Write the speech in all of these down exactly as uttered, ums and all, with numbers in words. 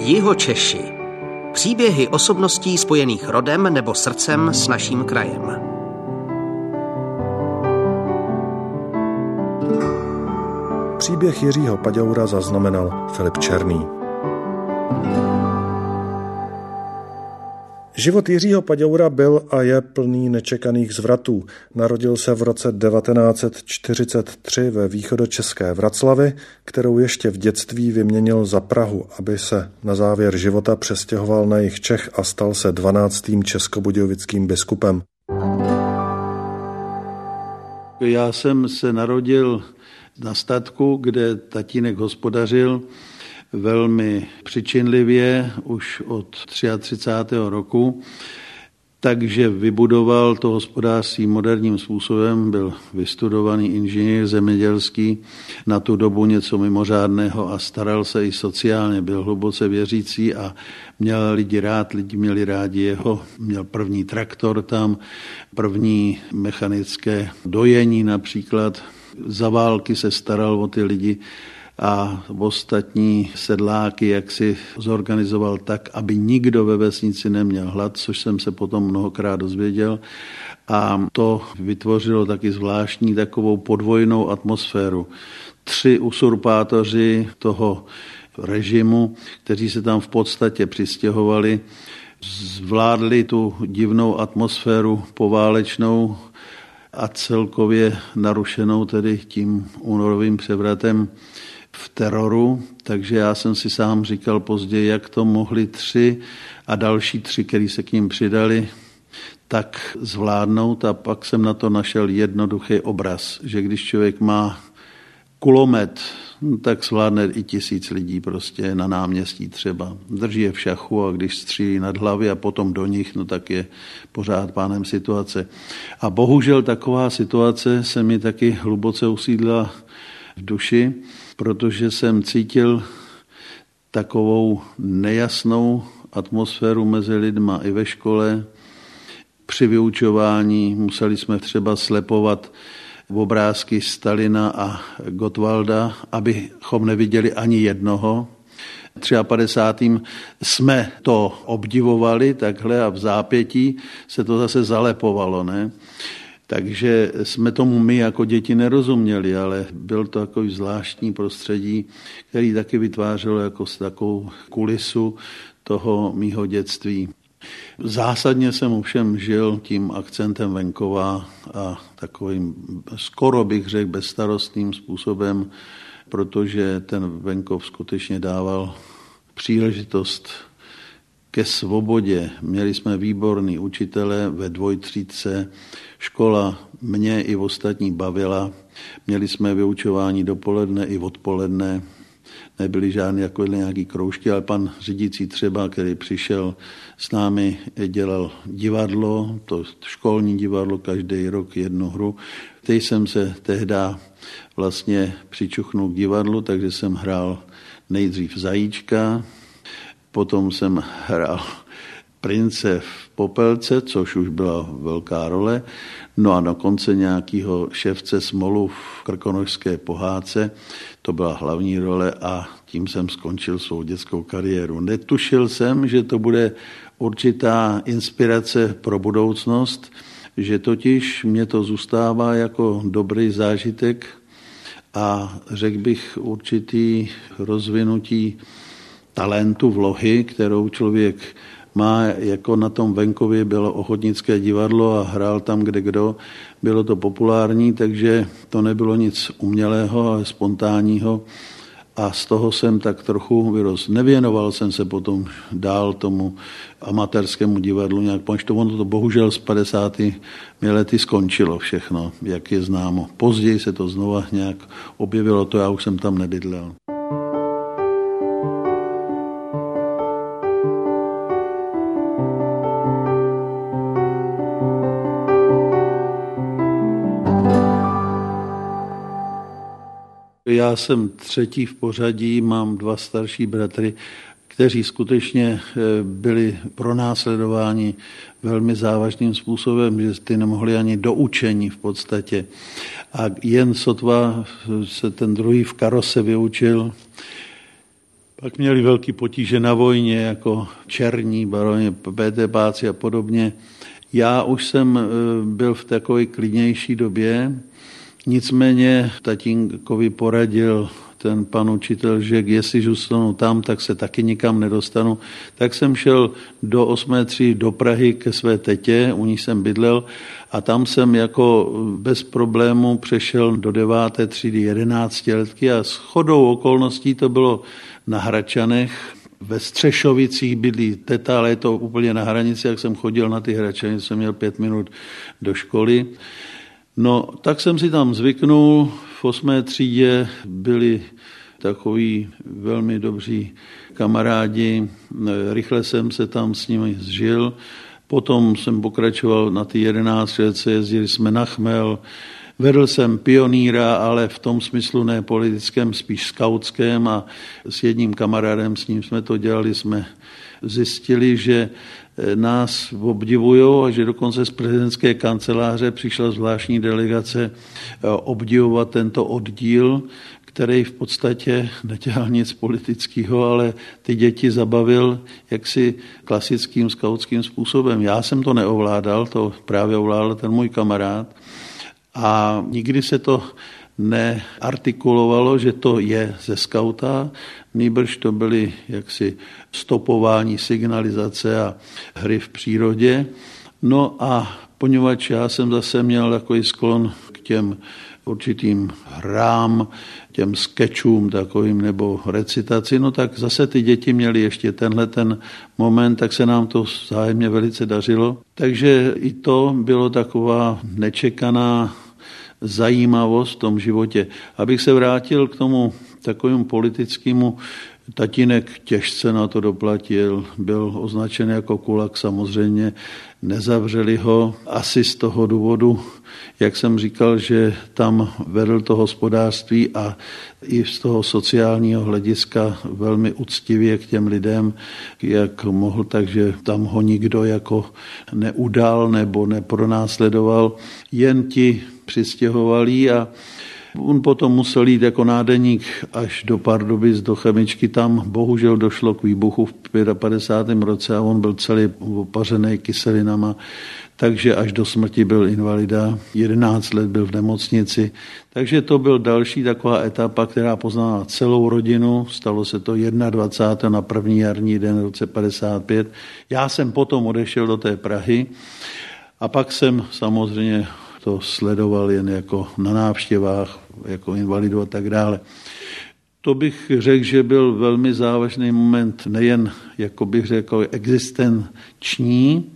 Jihočeši. Příběhy osobností spojených rodem nebo srdcem s naším krajem. Příběh Jiřího Paďoura zaznamenal Filip Černý. Život Jiřího Paďoura byl a je plný nečekaných zvratů. Narodil se v roce devatenáct set čtyřicet tři ve východočeské Vraclavi, kterou ještě v dětství vyměnil za Prahu, aby se na závěr života přestěhoval na jih Čech a stal se dvanáctým českobudějovickým biskupem. Já jsem se narodil na statku, kde tatínek hospodařil velmi přičinlivě už od třicátého třetího roku, takže vybudoval to hospodářství moderním způsobem, byl vystudovaný inženýr zemědělský, na tu dobu něco mimořádného a staral se i sociálně, byl hluboce věřící a měl lidi rád, lidi měli rádi jeho, měl první traktor tam, první mechanické dojení například, za války se staral o ty lidi a ostatní sedláky jak si zorganizoval tak, aby nikdo ve vesnici neměl hlad, což jsem se potom mnohokrát dozvěděl. A to vytvořilo taky zvláštní takovou podvojnou atmosféru. Tři usurpátoři toho režimu, kteří se tam v podstatě přistěhovali, zvládli tu divnou atmosféru poválečnou a celkově narušenou tedy tím únorovým převratem v teroru, takže já jsem si sám říkal později, jak to mohli tři a další tři, kteří se k ním přidali, tak zvládnout a pak jsem na to našel jednoduchý obraz, že když člověk má kulomet, tak zvládne i tisíc lidí prostě na náměstí třeba. Drží je v šachu a když střílí nad hlavy a potom do nich, no tak je pořád pánem situace. A bohužel taková situace se mi taky hluboce usídla v duši, protože jsem cítil takovou nejasnou atmosféru mezi lidma i ve škole. Při vyučování museli jsme třeba slepovat obrázky Stalina a Gottwalda, abychom neviděli ani jednoho. V padesátém třetím jsme to obdivovali takhle a v zápětí se to zase zalepovalo, ne? Takže jsme tomu my jako děti nerozuměli, ale byl to takový zvláštní prostředí, který taky vytvářelo jako takovou kulisu toho mýho dětství. Zásadně jsem ovšem žil tím akcentem venkova a takovým skoro bych řekl bezstarostným způsobem, protože ten venkov skutečně dával příležitost ke svobodě. Měli jsme výborný učitele ve dvojtřídce, škola mě i ostatní bavila. Měli jsme vyučování dopoledne i odpoledne. Nebyly žádné jako nějaký kroužky, ale pan řídící třeba, který přišel s námi, dělal divadlo, to školní divadlo, každý rok jednu hru. Teď jsem se tehda vlastně přičuchnul k divadlu, takže jsem hrál nejdřív Zajíčka, potom jsem hrál Prince v Popelce, což už byla velká role, no a na konci nějakého ševce Smolu v Krkonošské pohádce, to byla hlavní role a tím jsem skončil svou dětskou kariéru. Netušil jsem, že to bude určitá inspirace pro budoucnost, že totiž mě to zůstává jako dobrý zážitek a řekl bych určitý rozvinutí talentu, vlohy, kterou člověk má, jako na tom venkově bylo ochotnické divadlo a hrál tam kde kdo. Bylo to populární, takže to nebylo nic umělého, ale spontánního. A z toho jsem tak trochu vyrost. Nevěnoval jsem se potom dál tomu amatérskému divadlu nějak, protože to ono to bohužel z padesátých lety skončilo všechno, jak je známo. Později se to znova nějak objevilo, to já už jsem tam nebydlel. Já jsem třetí v pořadí, mám dva starší bratry, kteří skutečně byli pronásledováni velmi závažným způsobem, že ty nemohli ani do učení v podstatě. A jen sotva se ten druhý v Karose vyučil, Pak měli velký potíže na vojně, jako černí, baroni, bétepáci a podobně. Já už jsem byl v takové klidnější době, nicméně tatínkovi poradil ten pan učitel, že jestli zůstanu tam, tak se taky nikam nedostanu. Tak jsem šel do osmé třídy do Prahy ke své tetě, u ní jsem bydlel a tam jsem jako bez problému přešel do deváté třídy jedenáctiletky a shodou okolností to bylo na Hradčanech. Ve Střešovicích bydlí teta, ale je to úplně na hranici, jak jsem chodil na ty Hradčany, jsem měl pět minut do školy. No, tak jsem si tam zvyknul, v osmé třídě byli takoví velmi dobří kamarádi, rychle jsem se tam s nimi zžil, potom jsem pokračoval na ty jedenáct let, jezdili jsme na chmel, vedl jsem pionýra, ale v tom smyslu ne politickém, spíš skautském a s jedním kamarádem, s ním jsme to dělali, jsme zjistili, že nás obdivujou a že dokonce z prezidentské kanceláře přišla zvláštní delegace obdivovat tento oddíl, který v podstatě nedělal nic politického, ale ty děti zabavil jaksi klasickým skautským způsobem. Já jsem to neovládal, to právě ovládal ten můj kamarád a nikdy se to neartikulovalo, že to je ze skauta, nýbrž to byly jaksi stopování, signalizace a hry v přírodě. No a poněvadž já jsem zase měl takový sklon k těm určitým hrám, těm skečům takovým nebo recitaci, no tak zase ty děti měly ještě tenhle ten moment, tak se nám to vzájemně velice dařilo. Takže i to bylo taková nečekaná zajímavost v tom životě. Abych se vrátil k tomu takovému politickému, tatínek těžce na to doplatil, byl označen jako kulak samozřejmě, nezavřeli ho asi z toho důvodu, jak jsem říkal, že tam vedl to hospodářství a i z toho sociálního hlediska velmi uctivě k těm lidem, jak mohl, takže tam ho nikdo jako neudal nebo nepronásledoval, jen ti přistěhovalí a on potom musel jít jako nádeník až do Pardubic, do chemičky. Tam bohužel došlo k výbuchu v padesátém pátém roce a on byl celý opařený kyselinama, takže až do smrti byl invalida. jedenáct let byl v nemocnici. Takže to byl další taková etapa, která poznala celou rodinu. Stalo se to dvacátého prvního na první jarní den v roce padesát pět. Já jsem potom odešel do té Prahy a pak jsem samozřejmě to sledoval jen jako na návštěvách, jako invalidu a tak dále. To bych řekl, že byl velmi závažný moment, nejen, jako bych řekl, existenční,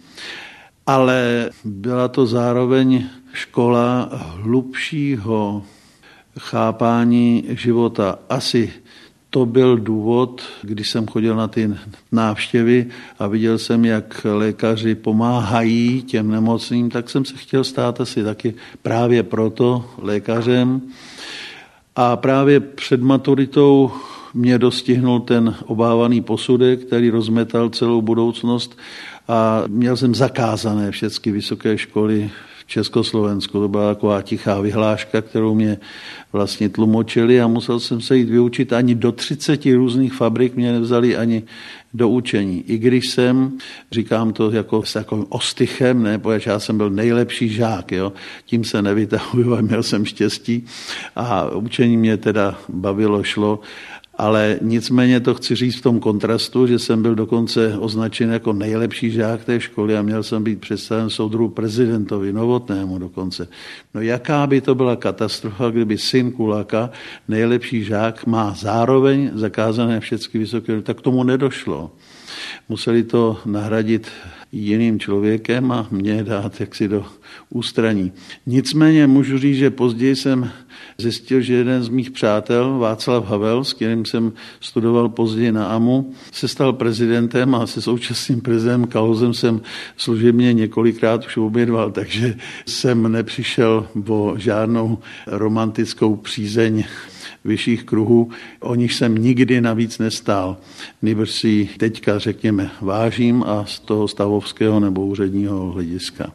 ale byla to zároveň škola hlubšího chápání života. Asi to byl důvod, když jsem chodil na ty návštěvy a viděl jsem, jak lékaři pomáhají těm nemocným, tak jsem se chtěl stát asi taky právě proto lékařem. A právě před maturitou mě dostihnul ten obávaný posudek, který rozmetal celou budoucnost a měl jsem zakázané všechny vysoké školy v Československu. To byla taková tichá vyhláška, kterou mě vlastně tlumočili a musel jsem se jít vyučit. Ani do třiceti různých fabrik mě nevzali ani do učení. I když jsem, říkám to jako s takovým ostychem, ne, protože já jsem byl nejlepší žák, jo. Tím se nevytahuju a měl jsem štěstí a učení mě teda bavilo, šlo. Ale nicméně to chci říct v tom kontrastu, že jsem byl dokonce označen jako nejlepší žák té školy a měl jsem být představen soudruhu prezidentovi, Novotnému dokonce. No jaká by to byla katastrofa, kdyby syn kuláka, nejlepší žák, má zároveň zakázané všechny vysoké, tak tomu nedošlo. Museli to nahradit jiným člověkem a mě dát jaksi do ústraní. Nicméně můžu říct, že později jsem zjistil, že jeden z mých přátel, Václav Havel, s kterým jsem studoval později na AMU, se stal prezidentem a se současným prezidentem Kalousem jsem služebně několikrát už obědval, takže jsem nepřišel o žádnou romantickou přízeň vyšších kruhů, o nich jsem nikdy navíc nestál. Nýbrž si teďka, řekněme, vážím a z toho stavovského nebo úředního hlediska.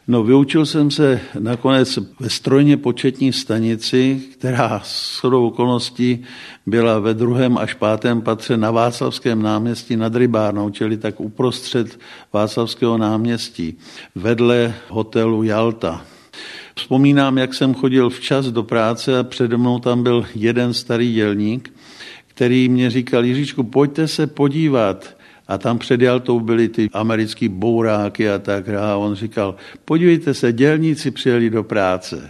No, vyučil jsem se nakonec ve strojně početní stanici, která shodou okolností byla ve druhém až pátém patře na Václavském náměstí nad Rybárnou, čili tak uprostřed Václavského náměstí, vedle hotelu Jalta. Vzpomínám, jak jsem chodil včas do práce a přede mnou tam byl jeden starý dělník, který mě říkal: Jiříčku, pojďte se podívat. A tam před Jaltou byly ty americký bouráky a tak. A on říkal: podívejte se, dělníci přijeli do práce.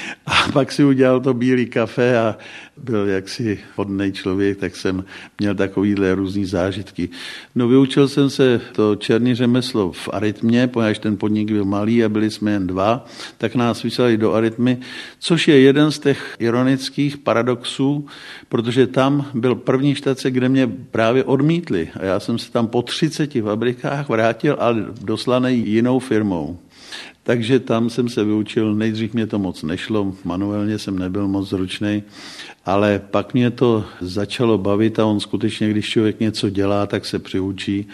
A pak si udělal to bílý kafe a byl jaksi hodnej člověk, tak jsem měl takovýhle různý zážitky. No, vyučil jsem se to černý řemeslo v Arytmě, protože ten podnik byl malý a byli jsme jen dva, tak nás vyslali do Arytmy, což je jeden z těch ironických paradoxů, protože tam byl první štace, kde mě právě odmítli. A já jsem se tam po třiceti fabrikách vrátil, ale doslaný jinou firmou. Takže tam jsem se vyučil, nejdřív mě to moc nešlo, manuálně jsem nebyl moc zručnej, ale pak mě to začalo bavit a on skutečně, když člověk něco dělá, tak se přiučí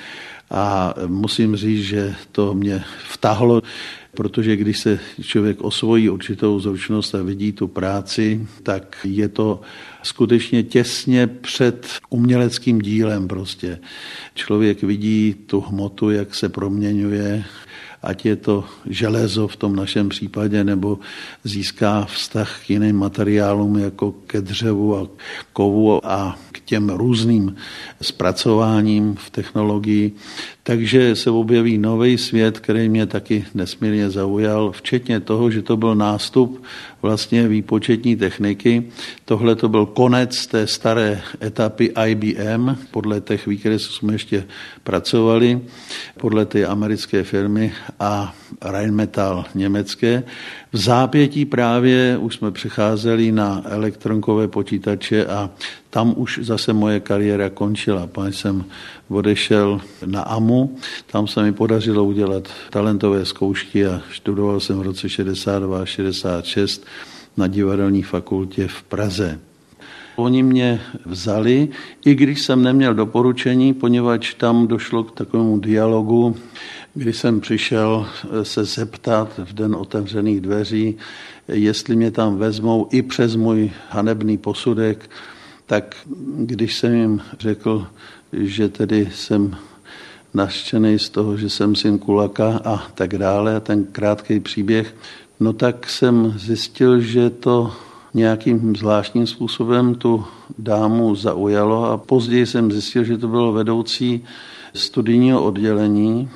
a musím říct, že to mě vtahlo, protože když se člověk osvojí určitou zručnost a vidí tu práci, tak je to skutečně těsně před uměleckým dílem prostě. Člověk vidí tu hmotu, jak se proměňuje, ať je to železo v tom našem případě, nebo získá vztah k jiným materiálům, jako ke dřevu a kovu a k těm různým zpracováním v technologii. Takže se objeví nový svět, který mě taky nesmírně zaujal, včetně toho, že to byl nástup vlastně výpočetní techniky. Tohle to byl konec té staré etapy I B M, podle těch výkresů jsme ještě pracovali, podle té americké firmy a Rheinmetall německé. V zápětí právě už jsme přecházeli na elektronkové počítače a tam už zase moje kariéra končila. Pak jsem odešel na A M U, tam se mi podařilo udělat talentové zkoušky a studoval jsem v roce šedesát dva šedesát šest na divadelní fakultě v Praze. Oni mě vzali, i když jsem neměl doporučení, poněvadž tam došlo k takovému dialogu, kdy jsem přišel se zeptat v den otevřených dveří, jestli mě tam vezmou i přes můj hanebný posudek, tak když jsem jim řekl, že tedy jsem nařčený z toho, že jsem syn kulaka a tak dále, a ten krátký příběh, no tak jsem zjistil, že to nějakým zvláštním způsobem tu dámu zaujalo a později jsem zjistil, že to bylo vedoucí studijního oddělení,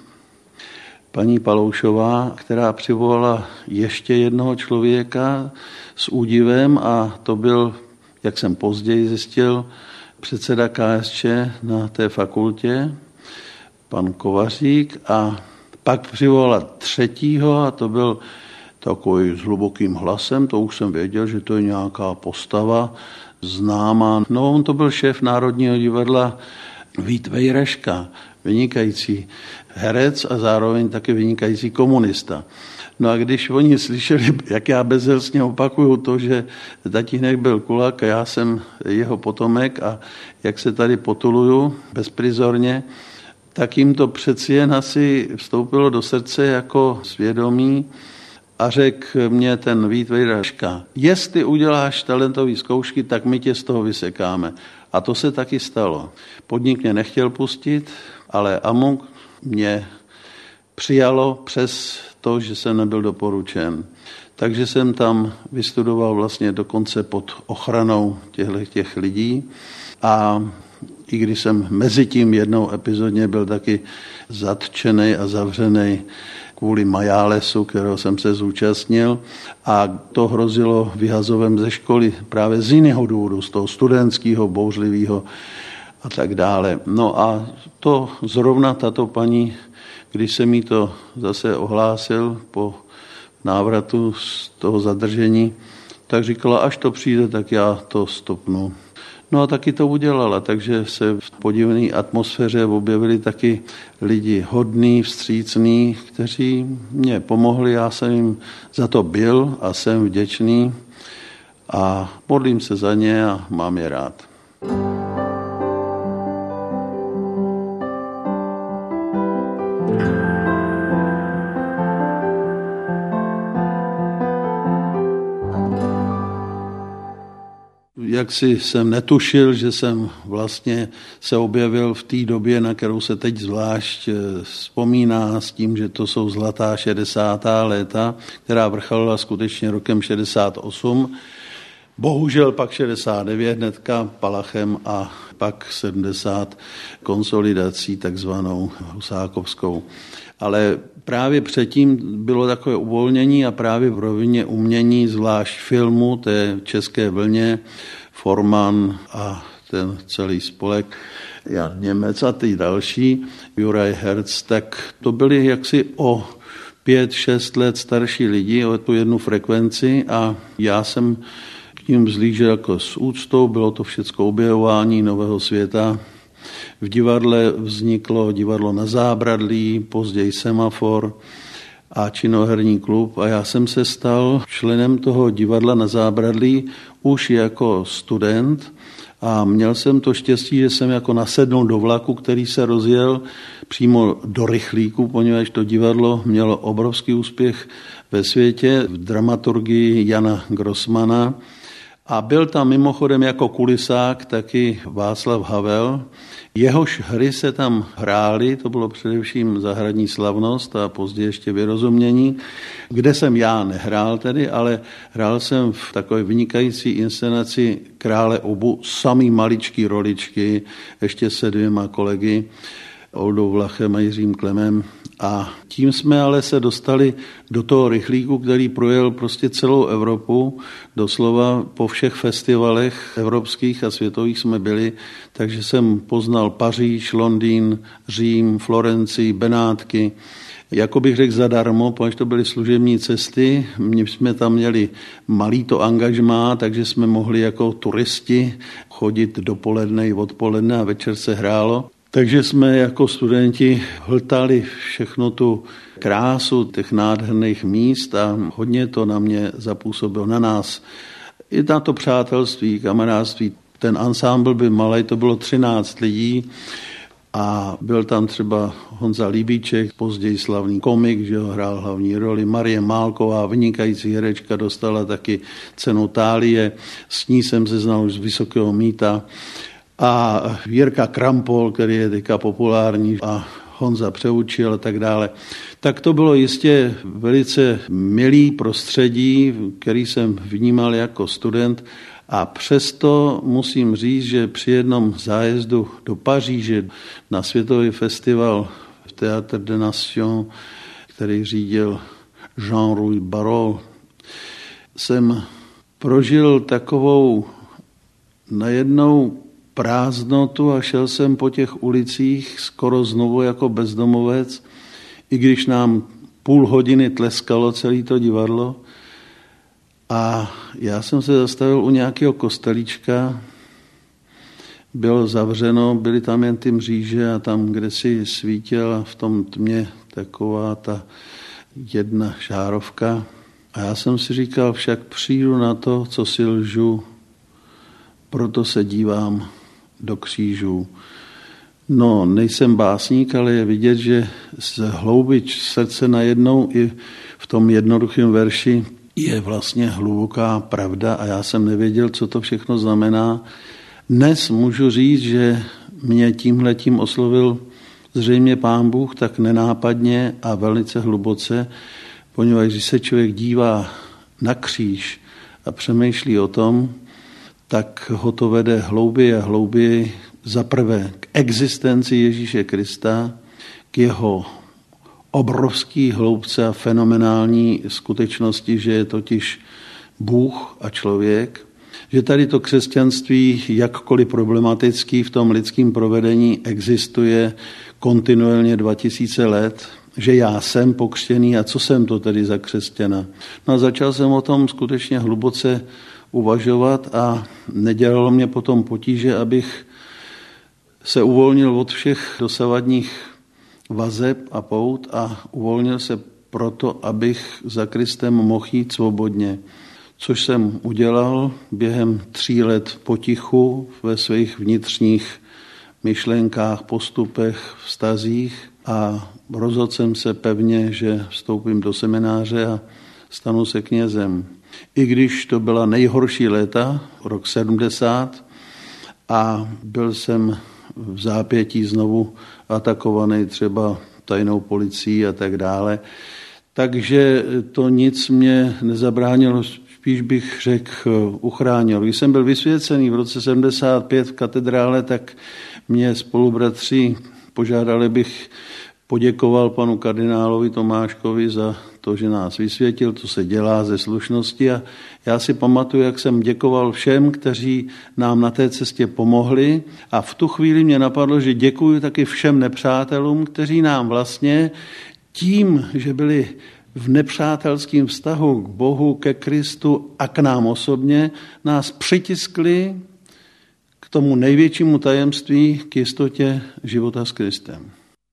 paní Paloušová, která přivolala ještě jednoho člověka s údivem a to byl, jak jsem později zjistil, předseda K S Č na té fakultě, pan Kovařík, a pak přivolala třetího a to byl takový s hlubokým hlasem, to už jsem věděl, že to je nějaká postava známá. No, on to byl šéf Národního divadla Vít Vejreška, vynikající herec a zároveň taky vynikající komunista. No a když oni slyšeli, jak já bezelstně opakuju to, že tatínek byl kulak a já jsem jeho potomek a jak se tady potuluju bezprizorně, tak jim to přeci jen asi vstoupilo do srdce jako svědomí a řekl mě ten Vít Vejraška, jestli uděláš talentové zkoušky, tak my tě z toho vysekáme. A to se taky stalo. Podnik mě nechtěl pustit, ale A M U mě přijalo přes to, že jsem nebyl doporučen. Takže jsem tam vystudoval vlastně dokonce pod ochranou těchto těch lidí a i když jsem mezi tím jednou epizodně byl taky zatčený a zavřený kvůli majálesu, kterého jsem se zúčastnil a to hrozilo vyhazovem ze školy právě z jiného důvodu, z toho studentského, bouřlivého a tak dále. No a to zrovna tato paní, když se mi to zase ohlásil po návratu z toho zadržení, tak říkala, až to přijde, tak já to stopnu. No a taky to udělala, takže se v podivné atmosféře objevili taky lidi hodní, vstřícní, kteří mě pomohli, já jsem jim za to byl a jsem vděčný a modlím se za ně a mám je rád. Jaksi jsem netušil, že jsem vlastně se objevil v té době, na kterou se teď zvlášť vzpomíná s tím, že to jsou zlatá šedesátá léta, která vrcholila skutečně rokem šedesát osm. Bohužel pak šedesát devět hnedka Palachem a pak sedmdesát konsolidací takzvanou husákovskou. Ale právě předtím bylo takové uvolnění a právě v rovině umění, zvlášť filmu, té české vlně, Forman a ten celý spolek, Jan Němec a ty další, Juraj Herz, tak to byli jaksi o pět, šest let starší lidi, o tu jednu frekvenci a já jsem k ním vzlížel jako s úctou, bylo to všecko objevování nového světa. V divadle vzniklo divadlo Na Zábradlí, později Semafor a činoherní klub a já jsem se stal členem toho divadla Na Zábradlí už jako student a měl jsem to štěstí, že jsem jako nasednul do vlaku, který se rozjel přímo do Rychlíku, poněvadž to divadlo mělo obrovský úspěch ve světě v dramaturgii Jana Grossmana. A byl tam mimochodem jako kulisák taky Václav Havel. Jehož hry se tam hrály, to bylo především Zahradní slavnost a později ještě Vyrozumění, kde jsem já nehrál tedy, ale hrál jsem v takové vynikající inscenaci Krále Obu, samý maličký roličky, ještě se dvěma kolegy, Oldou Vlachem a Jiřím Klemem. A tím jsme ale se dostali do toho Rychlíku, který projel prostě celou Evropu, doslova po všech festivalech evropských a světových jsme byli, takže jsem poznal Paříž, Londýn, Řím, Florencii, Benátky, jako bych řekl zadarmo, protože to byly služební cesty, my jsme tam měli malý to angažmá, takže jsme mohli jako turisti chodit dopoledne i odpoledne a večer se hrálo. Takže jsme jako studenti hltali všechno tu krásu těch nádherných míst a hodně to na mě zapůsobilo, na nás. I na to přátelství, kamarádství. Ten ansámbl byl malý, to bylo třináct lidí a byl tam třeba Honza Líbíček, později slavný komik, že ho hrál hlavní roli. Marie Málková, vynikající herečka, dostala taky cenu Thálie. S ní jsem se znal už z Vysokého Mýta. A Jirka Krampol, který je teďka populární, a Honza Přeučil a tak dále. Tak to bylo jistě velice milý prostředí, který jsem vnímal jako student a přesto musím říct, že při jednom zájezdu do Paříže na světový festival v Théâtre des Nations, který řídil Jean-Louis Barrault, jsem prožil takovou najednou prázdnotu a šel jsem po těch ulicích skoro znovu jako bezdomovec, i když nám půl hodiny tleskalo celé to divadlo. A já jsem se zastavil u nějakého kostelíčka, bylo zavřeno, byly tam jen ty mříže a tam, kde si svítila v tom tmě taková ta jedna žárovka. A já jsem si říkal, však přijdu na to, co si lžu, proto se dívám do křížů. No, nejsem básník, ale je vidět, že z hloubi srdce najednou i v tom jednoduchém verši je vlastně hluboká pravda a já jsem nevěděl, co to všechno znamená. Dnes můžu říct, že mě tímhletím oslovil zřejmě Pán Bůh tak nenápadně a velice hluboce, poněvadž když se člověk dívá na kříž a přemýšlí o tom, tak ho to vede hlouběji a hlouběji zaprvé k existenci Ježíše Krista, k jeho obrovský hloubce a fenomenální skutečnosti, že je totiž Bůh a člověk, že tady to křesťanství, jakkoliv problematický v tom lidském provedení, existuje kontinuálně dva tisíce let, že já jsem pokřtěný a co jsem to tedy za křesťana. No a začal jsem o tom skutečně hluboce uvažovat a nedělalo mě potom potíže, abych se uvolnil od všech dosavadních vazeb a pout a uvolnil se proto, abych za Kristem mohl jít svobodně. Což jsem udělal během tří let potichu ve svých vnitřních myšlenkách, postupech, vztazích a rozhodl jsem se pevně, že vstoupím do semináře a stanu se knězem. i když to byla nejhorší léta, rok sedmdesát, a byl jsem v zápětí znovu atakovaný třeba tajnou policií a tak dále. Takže to nic mě nezabránilo, spíš bych řekl, uchránil. Když jsem byl vysvěcený v roce sedmdesát pět v katedrále, tak mě spolubratři požádali, bych poděkoval panu kardinálovi Tomáškovi za to, že nás vysvětil, co se dělá ze slušnosti. A já si pamatuju, jak jsem děkoval všem, kteří nám na té cestě pomohli. A v tu chvíli mě napadlo, že děkuji taky všem nepřátelům, kteří nám vlastně tím, že byli v nepřátelském vztahu k Bohu, ke Kristu a k nám osobně, nás přitiskli k tomu největšímu tajemství, k jistotě života s Kristem.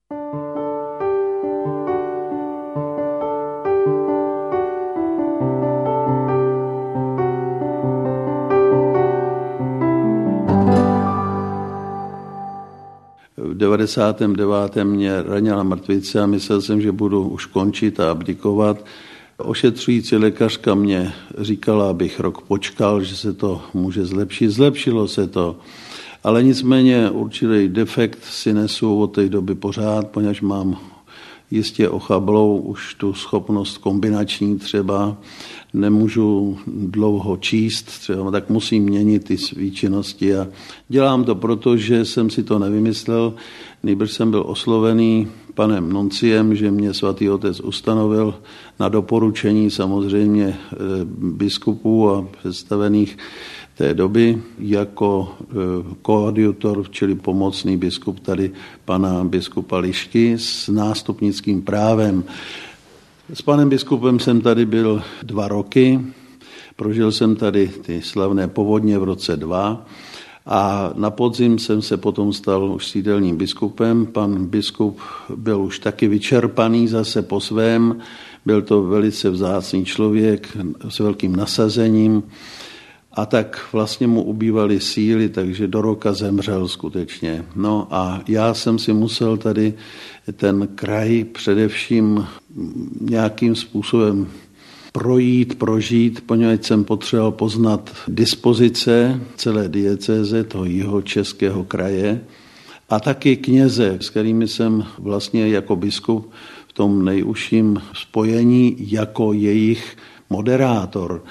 V devadesátém devátém mě ranila mrtvice a myslel jsem, že budu už končit a abdikovat. Ošetřující lékařka mě říkala, abych rok počkal, že se to může zlepšit. Zlepšilo se to, ale nicméně určitý defekt si nesu od té doby pořád, poněvadž mám jistě ochablou už tu schopnost kombinační třeba, nemůžu dlouho číst, třeba, tak musím měnit ty svý činnosti a dělám to proto, že jsem si to nevymyslel, nýbrž jsem byl oslovený panem Nonciem, že mě svatý otec ustanovil na doporučení samozřejmě biskupů a představených té doby jako koadjutor, čili pomocný biskup tady pana biskupa Lišky s nástupnickým právem. S panem biskupem jsem tady byl dva roky, prožil jsem tady ty slavné povodně v roce dva a na podzim jsem se potom stal už sídelním biskupem. Pan biskup byl už taky vyčerpaný zase po svém, byl to velice vzácný člověk s velkým nasazením a tak vlastně mu ubývaly síly, takže do roka zemřel skutečně. No a já jsem si musel tady ten kraj především nějakým způsobem projít, prožít, poněvadž jsem potřeboval poznat dispozice celé diecéze, toho jihočeského kraje, a taky kněze, s kterými jsem vlastně jako biskup v tom nejužším spojení jako jejich moderátor.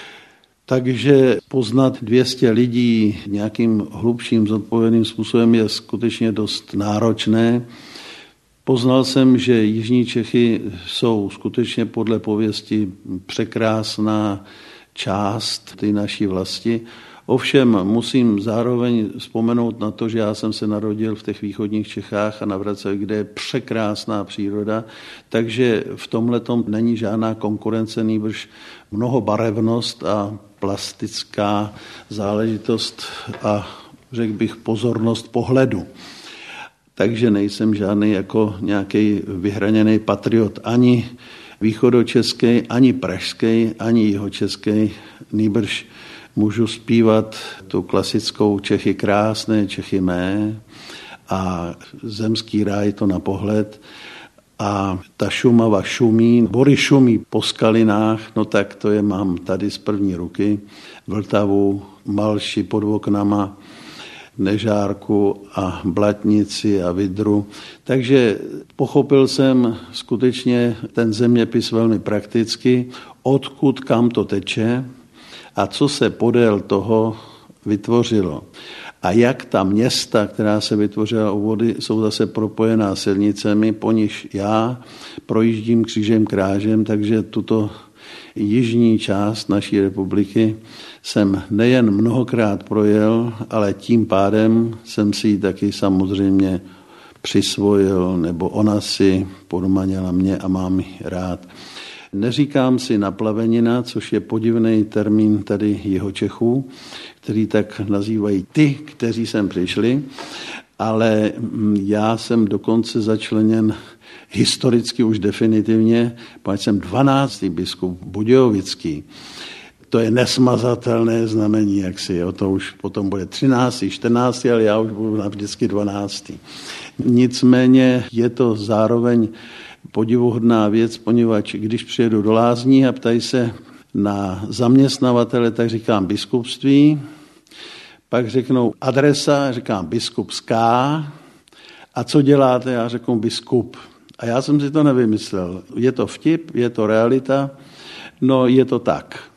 Takže poznat dvě stě lidí nějakým hlubším zodpovědným způsobem je skutečně dost náročné. Poznal jsem, že jižní Čechy jsou skutečně podle pověsti překrásná část té naší vlasti. Ovšem musím zároveň vzpomenout na to, že já jsem se narodil v těch východních Čechách a na Vraclavi, kde je překrásná příroda, takže v tomhletom není žádná konkurence, nýbrž mnohobarevnost a plastická záležitost a řekl bych pozornost pohledu. Takže nejsem žádný jako nějaký vyhraněný patriot ani východočeský, ani pražský, ani jihočeský, nýbrž můžu zpívat tu klasickou Čechy krásné, Čechy mé a zemský ráj to na pohled a ta Šumava šumí, bory šumí po skalinách, no tak to je mám tady z první ruky, Vltavu, Malši pod oknama, Nežárku a Blatnici a Vidru. Takže pochopil jsem skutečně ten zeměpis velmi prakticky, odkud kam to teče a co se podél toho vytvořilo. A jak ta města, která se vytvořila u vody, jsou zase propojená silnicemi, po níž já projíždím křížem krážem, takže tuto jižní část naší republiky jsem nejen mnohokrát projel, ale tím pádem jsem si ji taky samozřejmě přisvojil, nebo ona si podmanila mě a mám ji rád. Neříkám si naplavenina, což je podivný termín tady Jihočechů, který tak nazývají ty, kteří sem přišli, ale já jsem dokonce začleněn historicky už definitivně, protože jsem dvanáctý biskup Budějovický. To je nesmazatelné znamení, jaksi, jo, to už potom bude třináctý, čtrnáctý, ale já už budu vždycky dvanáctý. Nicméně je to zároveň podivuhodná věc, poněvadž když přijedu do Lázní a ptají se, na zaměstnavatele, tak říkám biskupství. Pak řeknou adresa, říkám biskupská. A co děláte? Já řeknu biskup. A já jsem si to nevymyslel. Je to vtip, je to realita, no je to tak.